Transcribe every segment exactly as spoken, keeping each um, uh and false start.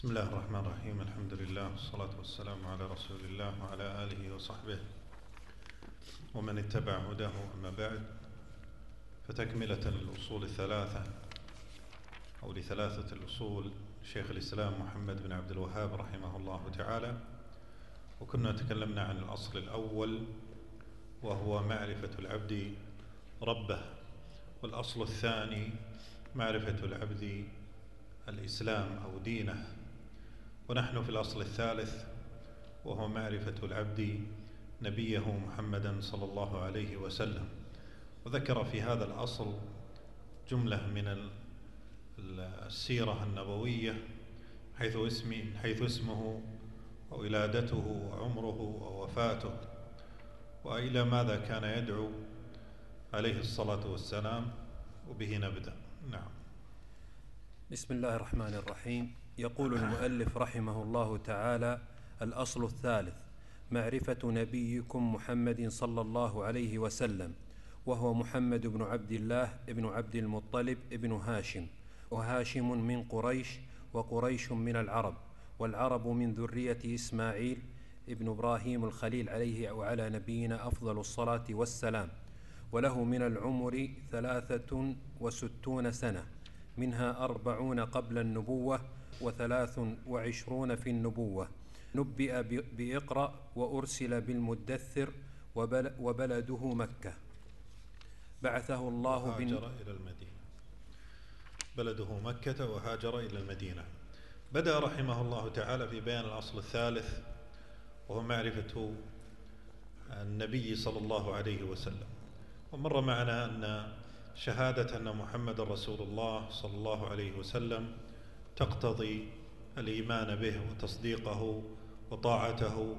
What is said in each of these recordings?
بسم الله الرحمن الرحيم. الحمد لله والصلاة والسلام على رسول الله وعلى آله وصحبه ومن اتبع هداه. أما بعد، فتكملة للأصول الثلاثة أو لثلاثة الأصول شيخ الإسلام محمد بن عبد الوهاب رحمه الله تعالى، وكنا تكلمنا عن الأصل الأول وهو معرفة العبد ربه، والأصل الثاني معرفة العبد الإسلام أو دينه، ونحن في الأصل الثالث وهو معرفة العبد نبيه محمدا صلى الله عليه وسلم. وذكر في هذا الأصل جملة من السيرة النبوية حيث اسمه, حيث اسمه وولادته وعمره ووفاته وإلى ماذا كان يدعو عليه الصلاة والسلام، وبه نبدأ. نعم. بسم الله الرحمن الرحيم. يقول المؤلف رحمه الله تعالى: الأصل الثالث معرفة نبيكم محمد صلى الله عليه وسلم، وهو محمد بن عبد الله بن عبد المطلب بن هاشم، وهاشم من قريش، وقريش من العرب، والعرب من ذرية إسماعيل ابن إبراهيم الخليل عليه وعلى نبينا أفضل الصلاة والسلام. وله من العمر ثلاثة وستون سنة، منها أربعون قبل النبوة وثلاث وعشرون في النبوة. نبئ بإقرأ وأرسل بالمدثر، وبلده مكة. بعثه الله وهاجر إلى المدينة. بلده مكة وهاجر إلى المدينة. بدأ رحمه الله تعالى في بيان الأصل الثالث وهو معرفة النبي صلى الله عليه وسلم. ومر معنا أن شهادة أن محمد رسول الله صلى الله عليه وسلم تقتضي الإيمان به وتصديقه وطاعته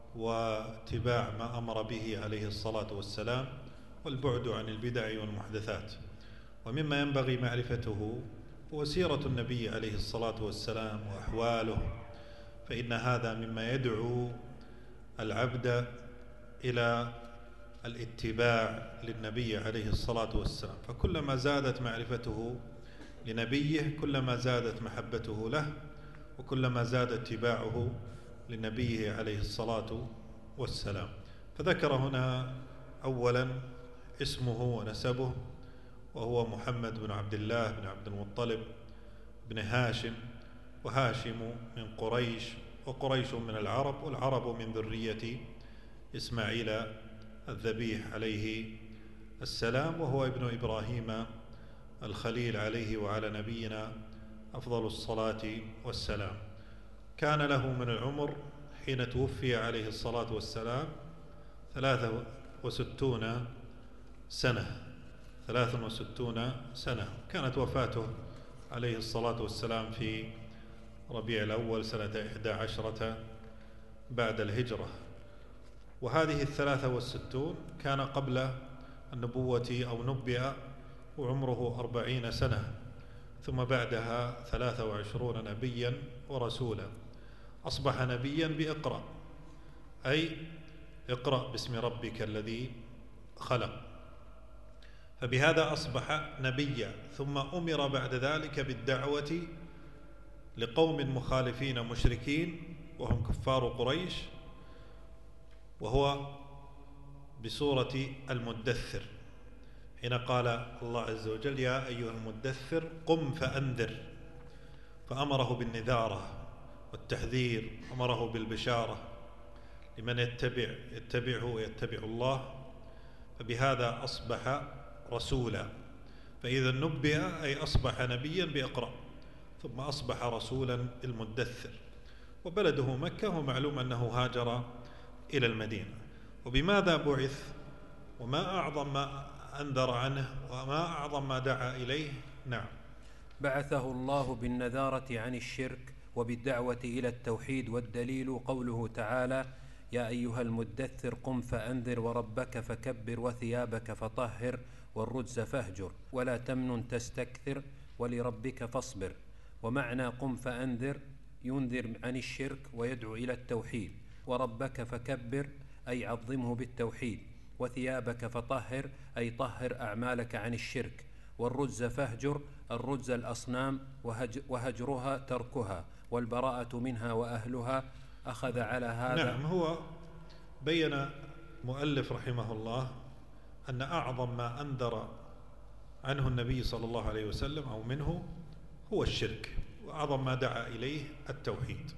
واتباع ما أمر به عليه الصلاة والسلام، والبعد عن البدع والمحدثات. ومما ينبغي معرفته هو سيرة النبي عليه الصلاة والسلام وأحواله، فإن هذا مما يدعو العبد إلى الاتباع للنبي عليه الصلاة والسلام. فكلما زادت معرفته لنبيه كلما زادت محبته له، وكلما زاد اتباعه لنبيه عليه الصلاة والسلام. فذكر هنا أولا اسمه ونسبه، وهو محمد بن عبد الله بن عبد المطلب بن هاشم، وهاشم من قريش، وقريش من العرب، والعرب من ذرية إسماعيل الذبيح عليه السلام، وهو ابن إبراهيم الخليل عليه وعلى نبينا أفضل الصلاة والسلام. كان له من العمر حين توفي عليه الصلاة والسلام ثلاثة وستون سنة ثلاثة وستون سنة. كانت وفاته عليه الصلاة والسلام في ربيع الأول سنة إحدى عشرة بعد الهجرة. وهذه الثلاثة والستون كان قبل النبوة أو نبئ وعمره أربعين سنة، ثم بعدها ثلاثة وعشرون نبيا ورسولا. أصبح نبيا بإقرأ، أي اقرأ باسم ربك الذي خلق، فبهذا أصبح نبيا. ثم أمر بعد ذلك بالدعوة لقوم مخالفين مشركين وهم كفار قريش، وهو بسورة المدثر، حين قال الله عز وجل: يا أيها المدثر قم فأنذر، فأمره بالنذارة والتحذير، أمره بالبشارة لمن يتبع يتبعه ويتبع الله، فبهذا أصبح رسولا. فإذا نبئ أي أصبح نبيا بإقرأ، ثم أصبح رسولا المدثر. وبلده مكة، ومعلوم أنه هاجر إلى المدينة. وبماذا بعث؟ وما أعظم ما أنذر عنه وما أعظم ما دعا إليه؟ نعم. بعثه الله بالنذارة عن الشرك وبالدعوة إلى التوحيد، والدليل قوله تعالى: يا أيها المدثر قم فأنذر وربك فكبر وثيابك فطهر والرجز فاهجر ولا تمنن تستكثر ولربك فاصبر. ومعنى قم فأنذر ينذر عن الشرك ويدعو إلى التوحيد، وربك فكبر أي عظمه بالتوحيد، وثيابك فطهر أي طهر أعمالك عن الشرك، والرجز فاهجر الرجز الأصنام وهجرها تركها، والبراءة منها وأهلها. أخذ على هذا. نعم، هو بين مؤلف رحمه الله أن أعظم ما أنذر عنه النبي صلى الله عليه وسلم أو منه هو الشرك، وأعظم ما دعا إليه التوحيد.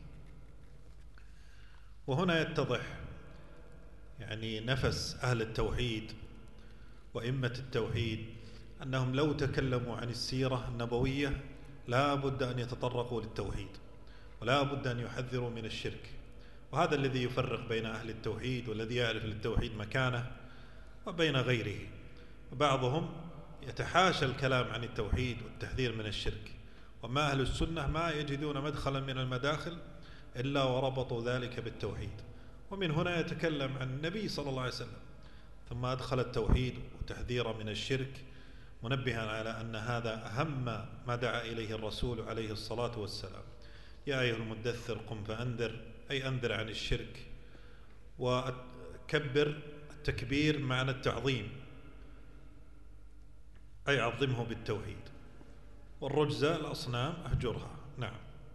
وهنا يتضح يعني نفس أهل التوحيد وإمة التوحيد أنهم لو تكلموا عن السيرة النبوية لا بد أن يتطرقوا للتوحيد، ولا بد أن يحذروا من الشرك. وهذا الذي يفرق بين أهل التوحيد والذي يعرف للتوحيد مكانه وبين غيره. وبعضهم يتحاشى الكلام عن التوحيد والتحذير من الشرك، وما أهل السنة ما يجدون مدخلا من المداخل إلا وربطوا ذلك بالتوحيد. ومن هنا يتكلم عن النبي صلى الله عليه وسلم ثم أدخل التوحيد وتحذير من الشرك، منبها على أن هذا أهم ما دعا إليه الرسول عليه الصلاة والسلام. يا أيها المدثر قم فأنذر، أي أنذر عن الشرك، وكبر التكبير معنى التعظيم، أي عظمه بالتوحيد. والرجز الأصنام أهجرها. نعم.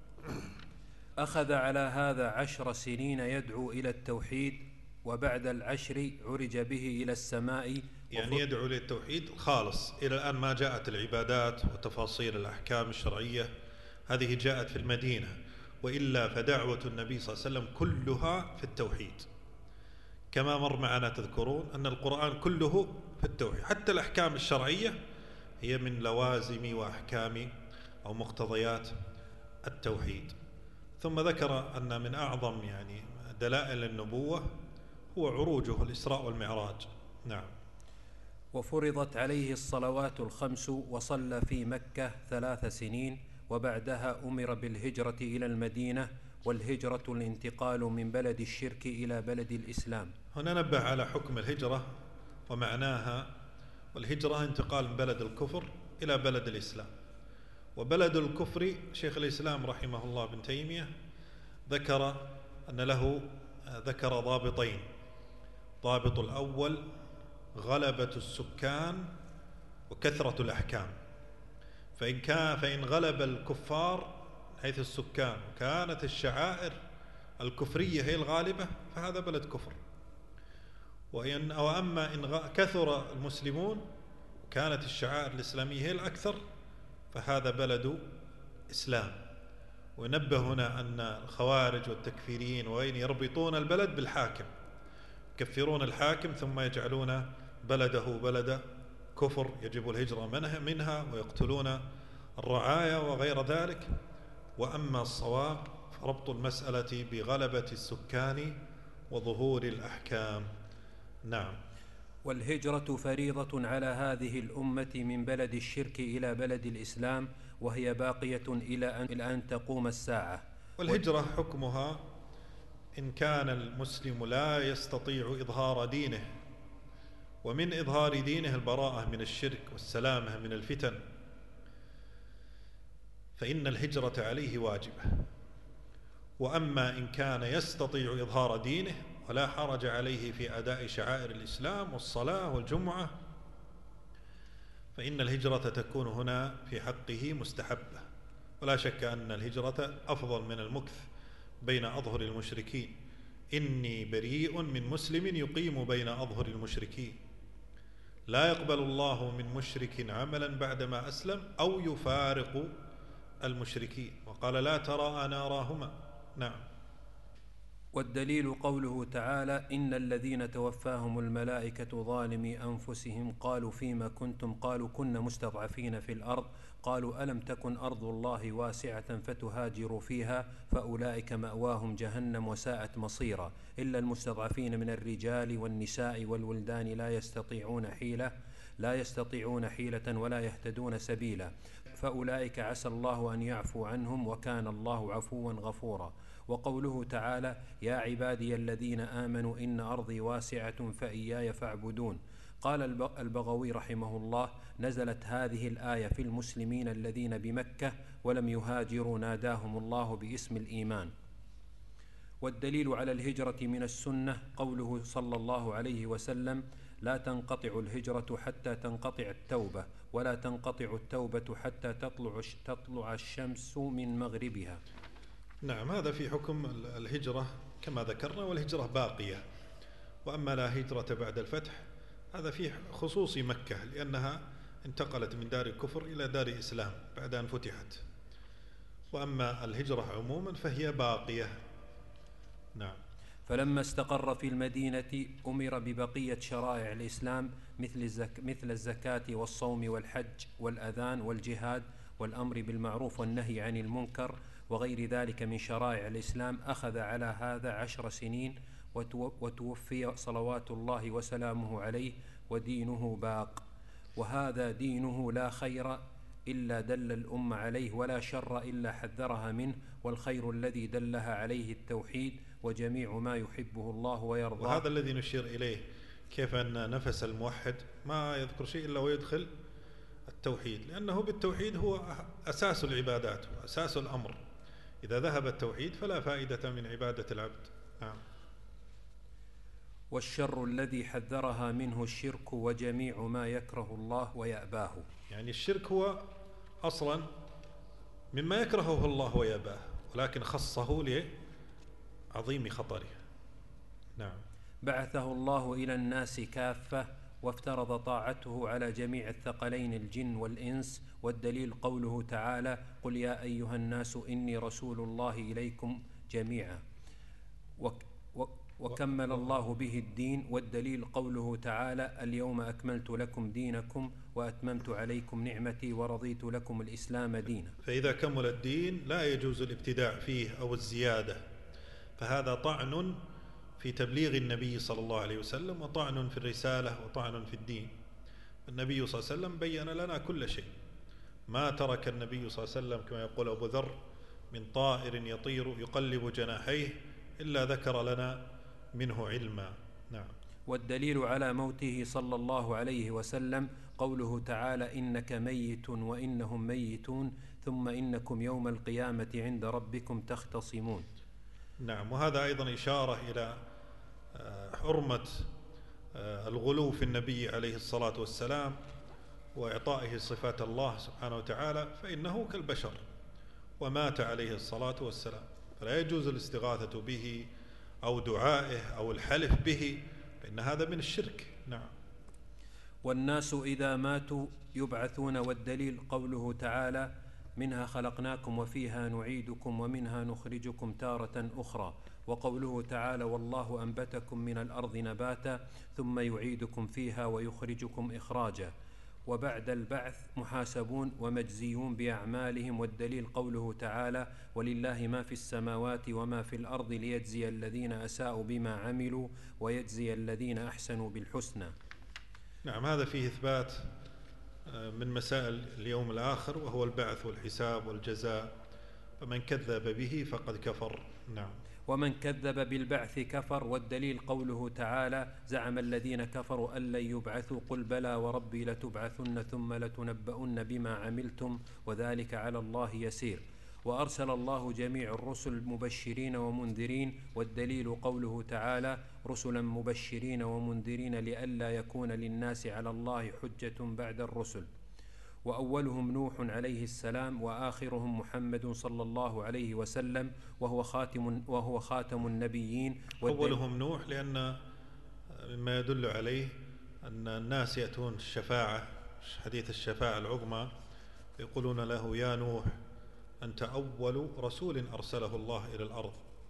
أخذ على هذا عشر سنين يدعو إلى التوحيد، وبعد العشر عرج به إلى السماء. يعني يدعو إلى التوحيد الخالص. إلى الآن ما جاءت العبادات وتفاصيل الأحكام الشرعية، هذه جاءت في المدينة، وإلا فدعوة النبي صلى الله عليه وسلم كلها في التوحيد. كما مر معنا تذكرون أن القرآن كله في التوحيد، حتى الأحكام الشرعية هي من لوازم وأحكام أو مقتضيات التوحيد. ثم ذكر أن من أعظم يعني دلائل النبوة هو عروجه الإسراء والمعراج. نعم. وفرضت عليه الصلوات الخمس، وصلى في مكة ثلاث سنين، وبعدها أمر بالهجرة إلى المدينة، والهجرة الانتقال من بلد الشرك إلى بلد الإسلام. هنا نبه على حكم الهجرة ومعناها. والهجرة انتقال من بلد الكفر إلى بلد الإسلام. وبلد الكفر شيخ الإسلام رحمه الله بن تيمية ذكر أن له ذكر ضابطين. ضابط الأول غلبة السكان وكثرة الأحكام. فإن كان فإن غلب الكفار حيث السكان وكانت الشعائر الكفرية هي الغالبة فهذا بلد كفر. وإن أو أما إن كثر المسلمون وكانت الشعائر الإسلامية هي الأكثر فهذا بلد إسلام. ونبه هنا أن الخوارج والتكفيريين وين يربطون البلد بالحاكم، يكفرون الحاكم ثم يجعلون بلده بلد كفر يجب الهجرة منها، ويقتلون الرعايا وغير ذلك. وأما الصواب فربط المسألة بغلبة السكان وظهور الأحكام. نعم. والهجرة فريضة على هذه الأمة من بلد الشرك إلى بلد الإسلام، وهي باقية إلى أن, إلى أن تقوم الساعة. والهجرة حكمها إن كان المسلم لا يستطيع إظهار دينه، ومن إظهار دينه البراءة من الشرك والسلامة من الفتن، فإن الهجرة عليه واجبة. وأما إن كان يستطيع إظهار دينه ولا حرج عليه في أداء شعائر الإسلام والصلاة والجمعة فإن الهجرة تكون هنا في حقه مستحبة. ولا شك أن الهجرة أفضل من المكث بين أظهر المشركين. إني بريء من مسلم يقيم بين أظهر المشركين. لا يقبل الله من مشرك عملا بعدما أسلم أو يفارق المشركين. وقال لا ترى أنا أراهما. نعم. والدليل قوله تعالى إن الذين توفاهم الملائكة ظالمي أنفسهم قالوا فيما كنتم قالوا كنا مستضعفين في الأرض قالوا ألم تكن أرض الله واسعة فتهاجروا فيها فأولئك مأواهم جهنم وساءت مصيرا إلا المستضعفين من الرجال والنساء والولدان لا يستطيعون حيلة لا يستطيعون حيلة ولا يهتدون سبيلا فأولئك عسى الله أن يعفو عنهم وكان الله عفوا غفورا. وقوله تعالى يا عبادي الذين آمنوا إن أرضي واسعة فإياي فاعبدون. قال البغوي رحمه الله نزلت هذه الآية في المسلمين الذين بمكة ولم يهاجروا ناداهم الله باسم الإيمان. والدليل على الهجرة من السنة قوله صلى الله عليه وسلم لا تنقطع الهجرة حتى تنقطع التوبة، ولا تنقطع التوبة حتى تطلع تطلع الشمس من مغربها. نعم، هذا في حكم الهجرة كما ذكرنا، والهجرة باقية. وأما لا هجرة بعد الفتح هذا فيه خصوص مكة، لأنها انتقلت من دار الكفر إلى دار الإسلام بعد أن فتحت. وأما الهجرة عموما فهي باقية. نعم. فلما استقر في المدينة أمر ببقية شرائع الإسلام مثل الزك مثل الزكاة والصوم والحج والأذان والجهاد والأمر بالمعروف والنهي عن المنكر وغير ذلك من شرائع الإسلام. أخذ على هذا عشر سنين وتوفي صلوات الله وسلامه عليه ودينه باق. وهذا دينه لا خير إلا دل الأمة عليه، ولا شر إلا حذرها منه، والخير الذي دلها عليه التوحيد وجميع ما يحبه الله ويرضاه. وهذا الذي نشير إليه، كيف أن نفس الموحد ما يذكر شيء إلا ويدخل التوحيد، لأنه بالتوحيد هو أساس العبادات وأساس الأمر. إذا ذهب التوحيد فلا فائدة من عبادة العبد. نعم. والشر الذي حذرها منه الشرك وجميع ما يكره الله ويأباه. يعني الشرك هو أصلا مما يكرهه الله ويأباه، ولكن خصه لعظيم خطره. نعم. بعثه الله إلى الناس كافة، وافترض طاعته على جميع الثقلين الجن والإنس، والدليل قوله تعالى: قل يا أيها الناس إني رسول الله إليكم جميعا. وكمل الله به الدين، والدليل قوله تعالى: اليوم أكملت لكم دينكم وأتممت عليكم نعمتي ورضيت لكم الإسلام دينا. فإذا كمل الدين لا يجوز الابتداع فيه أو الزيادة، فهذا طعن في تبليغ النبي صلى الله عليه وسلم، وطعن في الرسالة، وطعن في الدين. النبي صلى الله عليه وسلم بين لنا كل شيء، ما ترك النبي صلى الله عليه وسلم كما يقول أبو ذر من طائر يطير يقلب جناحيه إلا ذكر لنا منه علما. نعم. والدليل على موته صلى الله عليه وسلم قوله تعالى: إنك ميت وإنهم ميتون ثم إنكم يوم القيامة عند ربكم تختصمون. نعم. وهذا أيضا إشارة إلى حرمة الغلو في النبي عليه الصلاة والسلام وإعطائه صفات الله سبحانه وتعالى، فإنه كالبشر ومات عليه الصلاة والسلام، فلا يجوز الاستغاثة به أو دعائه أو الحلف به، فإن هذا من الشرك. نعم. والناس إذا ماتوا يبعثون، والدليل قوله تعالى: منها خلقناكم وفيها نعيدكم ومنها نخرجكم تارة أخرى. وقوله تعالى: والله أنبتكم من الأرض نباتا ثم يعيدكم فيها ويخرجكم إخراجا. وبعد البعث محاسبون ومجزيون بأعمالهم، والدليل قوله تعالى: ولله ما في السماوات وما في الأرض ليجزي الذين أساءوا بما عملوا ويجزي الذين أحسنوا بالحسنى. نعم. هذا فيه إثبات من مسائل اليوم الآخر، وهو البعث والحساب والجزاء، فمن كذب به فقد كفر. نعم. ومن كذب بالبعث كفر، والدليل قوله تعالى: زعم الذين كفروا أن لن يبعثوا قل بلى وربي لتبعثن ثم لتنبؤن بما عملتم وذلك على الله يسير. وأرسل الله جميع الرسل مبشرين ومنذرين، والدليل قوله تعالى: رسلا مبشرين ومنذرين لئلا يكون للناس على الله حجة بعد الرسل. وأولهم نوح عليه السلام، وآخرهم محمد صلى الله عليه وسلم، وهو خاتم وهو خاتم النبيين. أولهم نوح لأن مما يدل عليه أن الناس يأتون الشفاعة، حديث الشفاعة العظمى، يقولون له: يا نوح أنت أول رسول أرسله الله إلى الأرض،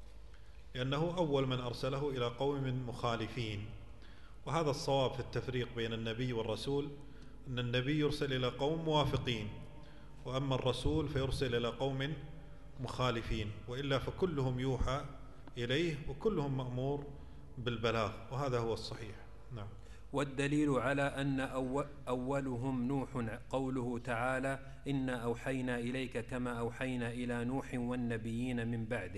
لأنه أول من أرسله إلى قوم مخالفين. وهذا الصواب في التفريق بين النبي والرسول، أن النبي يرسل إلى قوم موافقين، وأما الرسول فيرسل إلى قوم مخالفين، وإلا فكلهم يوحى إليه وكلهم مأمور بالبلاغ، وهذا هو الصحيح. نعم. والدليل على أن أولهم نوح قوله تعالى: إنا أوحينا إليك كما أوحينا إلى نوح والنبيين من بعده.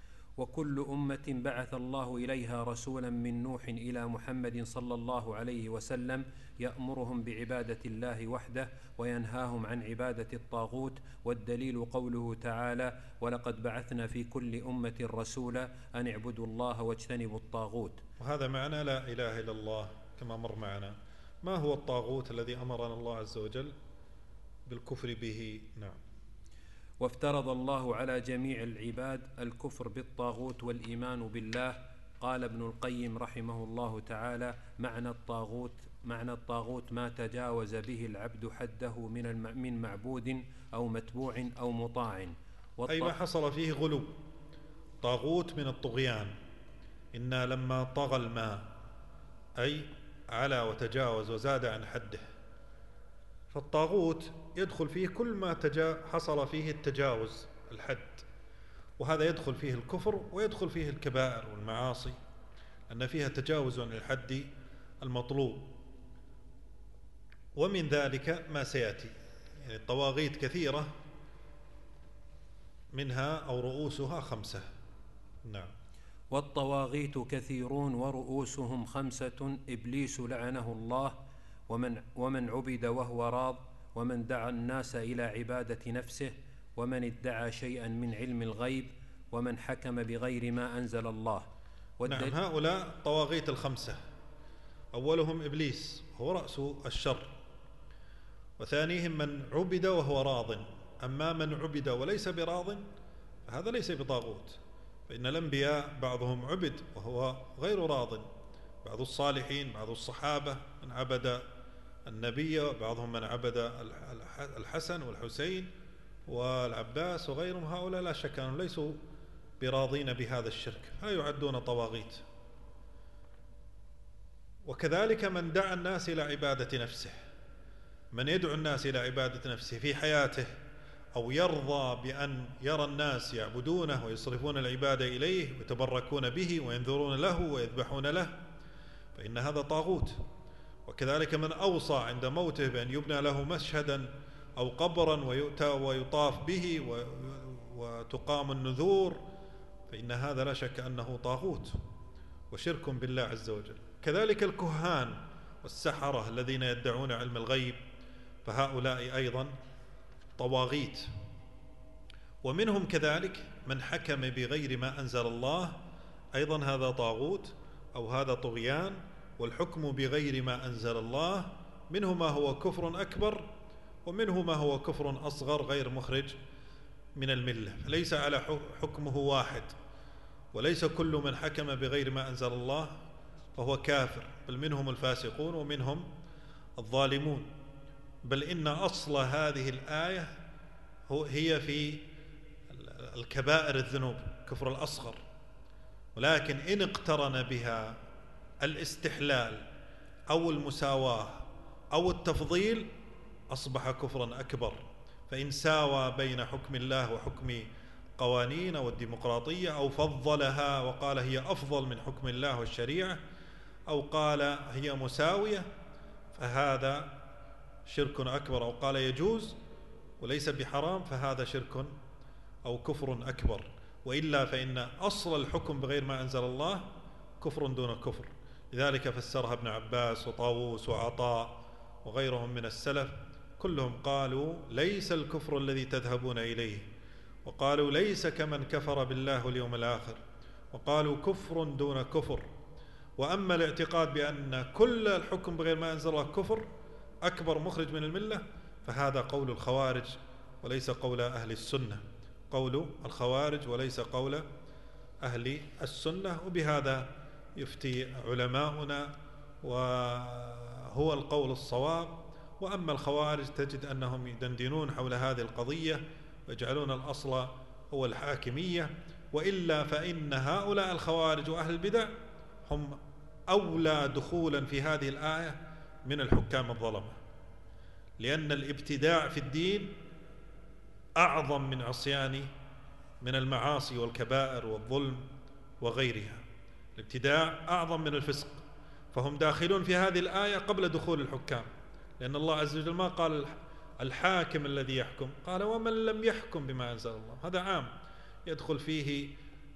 وكل أمة بعث الله إليها رسولا من نوح إلى محمد صلى الله عليه وسلم يأمرهم بعبادة الله وحده وينهاهم عن عبادة الطاغوت. والدليل قوله تعالى: ولقد بعثنا في كل أمة رسولا أن اعبدوا الله واجتنبوا الطاغوت. وهذا معنى لا إله إلا الله كما مر معنا. ما هو الطاغوت الذي أمرنا الله عز وجل بالكفر به؟ نعم. وافترض الله على جميع العباد الكفر بالطاغوت والإيمان بالله. قال ابن القيم رحمه الله تعالى: معنى الطاغوت معنى الطاغوت ما تجاوز به العبد حده من من معبود أو متبوع أو مطاع، أي ما حصل فيه غلو. طاغوت من الطغيان، إنا لما طغى الماء، أي علا وتجاوز وزاد عن حده. فالطاغوت يدخل فيه كل ما تجا حصل فيه التجاوز الحد، وهذا يدخل فيه الكفر ويدخل فيه الكبائر والمعاصي، أن فيها تجاوز عن الحد المطلوب. ومن ذلك ما سيأتي، يعني الطواغيت كثيرة، منها أو رؤوسها خمسة. نعم. والطواغيت كثيرون ورؤوسهم خمسة: إبليس لعنه الله، ومن, ومن عبد وهو راض، ومن دعا الناس إلى عبادة نفسه، ومن ادعى شيئا من علم الغيب، ومن حكم بغير ما أنزل الله. نعم، هؤلاء طواغيت الخمسة. أولهم إبليس هو رأس الشر، وثانيهم من عبد وهو راض. أما من عبد وليس براض فهذا ليس بطاغوت، فإن الأنبياء بعضهم عبد وهو غير راض، بعض الصالحين، بعض الصحابة من عبد النبي، بعضهم من عبد الحسن والحسين والعباس وغيرهم. هؤلاء لا شك أنهم ليسوا براضين بهذا الشرك، لا يعدون طواغيت. وكذلك من دعا الناس إلى عبادة نفسه، من يدعو الناس إلى عبادة نفسه في حياته، أو يرضى بأن يرى الناس يعبدونه ويصرفون العبادة إليه ويتبركون به وينذرون له ويذبحون له، فإن هذا طاغوت. وكذلك من أوصى عند موته بأن يبنى له مشهدا أو قبرا ويؤتى ويطاف به وتقام النذور، فإن هذا لا شك أنه طاغوت وشرك بالله عز وجل. كذلك الكهان والسحرة الذين يدعون علم الغيب، فهؤلاء أيضا طواغيت. ومنهم كذلك من حكم بغير ما أنزل الله، أيضا هذا طاغوت أو هذا طغيان. والحكم بغير ما أنزل الله منه ما هو كفر أكبر، ومنه ما هو كفر أصغر غير مخرج من الملة، فليس على حكمه واحد، وليس كل من حكم بغير ما أنزل الله فهو كافر، بل منهم الفاسقون ومنهم الظالمون. بل إن أصل هذه الآية هي في الكبائر الذنوب، كفر الأصغر، ولكن إن اقترن بها الاستحلال أو المساواة أو التفضيل أصبح كفرا أكبر. فإن ساوى بين حكم الله وحكم قوانين والديمقراطية، أو فضلها وقال هي أفضل من حكم الله والشريعة، أو قال هي مساوية، فهذا شرك أكبر. أو قال يجوز وليس بحرام، فهذا شرك أو كفر أكبر. وإلا فإن أصل الحكم بغير ما أنزل الله كفر دون كفر. لذلك فسرها ابن عباس وطاووس وعطاء وغيرهم من السلف، كلهم قالوا ليس الكفر الذي تذهبون إليه، وقالوا ليس كمن كفر بالله واليوم الآخر، وقالوا كفر دون كفر. وأما الاعتقاد بأن كل الحكم بغير ما أنزل الله كفر أكبر مخرج من الملة، فهذا قول الخوارج وليس قول أهل السنة، قول الخوارج وليس قول أهل السنة. وبهذا يفتي علماؤنا، وهو القول الصواب. وأما الخوارج تجد أنهم يدندنون حول هذه القضية ويجعلون الأصل هو الحاكمية. وإلا فإن هؤلاء الخوارج وأهل البدع هم أولى دخولا في هذه الآية من الحكام الظلمة، لأن الابتداع في الدين أعظم من عصيان من المعاصي والكبائر والظلم وغيرها. الابتداع أعظم من الفسق، فهم داخلون في هذه الآية قبل دخول الحكام، لأن الله عز وجل ما قال الحاكم الذي يحكم، قال ومن لم يحكم بما أنزل الله. هذا عام يدخل فيه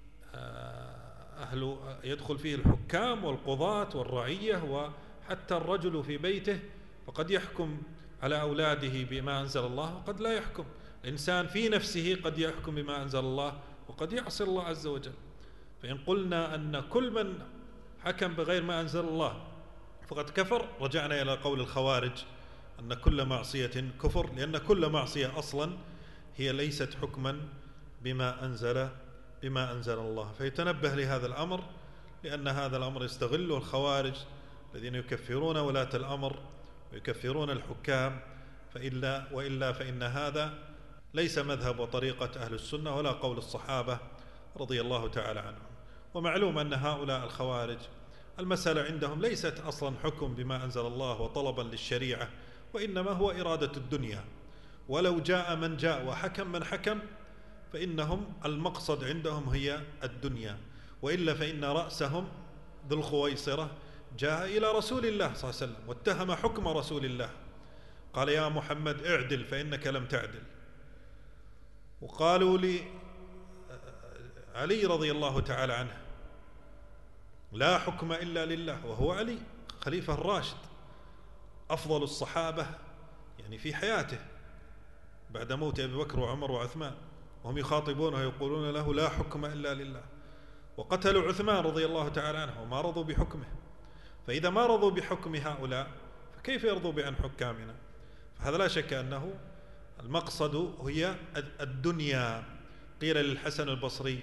أهل يدخل فيه الحكام والقضاة والرعية، وحتى الرجل في بيته فقد يحكم على أولاده بما أنزل الله وقد لا يحكم. الإنسان في نفسه قد يحكم بما أنزل الله وقد يعصي الله عز وجل. فإن قلنا أن كل من حكم بغير ما أنزل الله فقد كفر، رجعنا إلى قول الخوارج أن كل معصية كفر، لأن كل معصية أصلا هي ليست حكما بما أنزل بما أنزل الله. فيتنبه لهذا الأمر، لأن هذا الأمر يستغله الخوارج الذين يكفرون ولاة الأمر ويكفرون الحكام، فإلا وإلا فإن هذا ليس مذهب وطريقة أهل السنة ولا قول الصحابة رضي الله تعالى عنهم. ومعلوم أن هؤلاء الخوارج المسألة عندهم ليست أصلا حكم بما أنزل الله وطلبا للشريعة، وإنما هو إرادة الدنيا. ولو جاء من جاء وحكم من حكم فإنهم المقصد عندهم هي الدنيا، وإلا فإن رأسهم ذو الخويصرة جاء إلى رسول الله صلى الله عليه وسلم واتهم حكم رسول الله، قال يا محمد اعدل فإنك لم تعدل. وقالوا لي علي رضي الله تعالى عنه لا حكم إلا لله، وهو علي خليفة الراشد أفضل الصحابة يعني في حياته بعد موت أبي بكر وعمر وعثمان، وهم يخاطبونه ويقولون له لا حكم إلا لله، وقتلوا عثمان رضي الله تعالى عنه وما رضوا بحكمه. فإذا ما رضوا بحكم هؤلاء فكيف يرضوا بأن حكامنا؟ فهذا لا شك أنه المقصد هي الدنيا. قيل للحسن البصري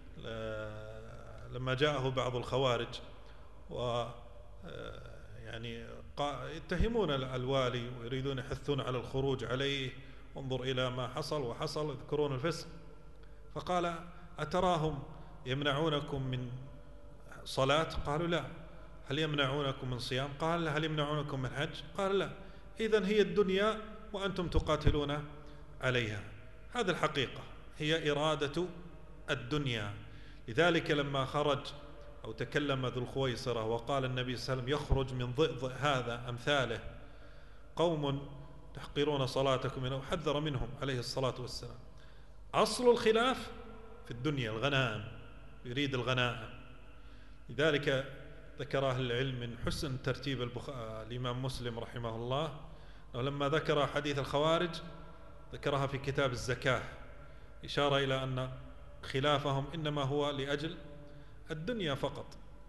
لما جاءه بعض الخوارج و يعني يتهمون الوالي ويريدون يحثون على الخروج عليه، انظر إلى ما حصل وحصل، يذكرون الفسق، فقال أتراهم يمنعونكم من صلاة؟ قالوا لا. هل يمنعونكم من صيام؟ قال لا. هل يمنعونكم من حج؟ قال لا. إذن هي الدنيا وأنتم تقاتلون عليها. هذه الحقيقة، هي إرادة الدنيا. لذلك لما خرج أو تكلم ذو الخويصرة وقال النبي صلى الله عليه وسلم يخرج من ضئضئ هذا أمثاله قوم تحقرون صلاتكم، وحذر منهم عليه الصلاة والسلام. أصل الخلاف في الدنيا الغنائم، يريد الغنائم. لذلك ذكر أهل العلم من حسن ترتيب البخ... الإمام مسلم رحمه الله لما ذكر حديث الخوارج ذكرها في كتاب الزكاة، إشارة إلى أن خلافهم إنما هو لأجل الدنيا فقط.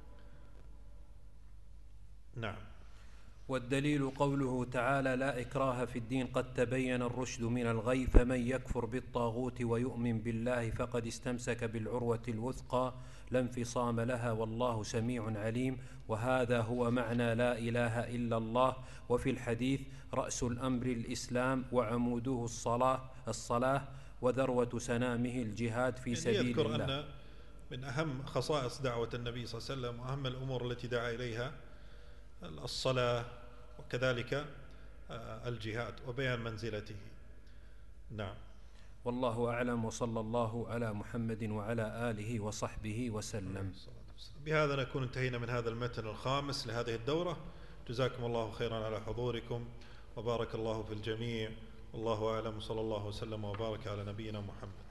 نعم. والدليل قوله تعالى لا إكراه في الدين قد تبين الرشد من الغي، فمن يكفر بالطاغوت ويؤمن بالله فقد استمسك بالعروة الوثقى لا انفصام لها والله سميع عليم. وهذا هو معنى لا إله إلا الله. وفي الحديث رأس الأمر الإسلام وعموده الصلاة الصلاة وذروة سنامه الجهاد في يعني سبيل يذكر الله. أن من أهم خصائص دعوة النبي صلى الله عليه وسلم وأهم الأمور التي دعا إليها الصلاة وكذلك الجهاد وبيان منزلته. نعم. والله أعلم، وصلى الله على محمد وعلى آله وصحبه وسلم. بهذا نكون انتهينا من هذا المتن الخامس لهذه الدورة. جزاكم الله خيرا على حضوركم وبارك الله في الجميع، والله أعلم، صلى الله وسلم وبارك على نبينا محمد.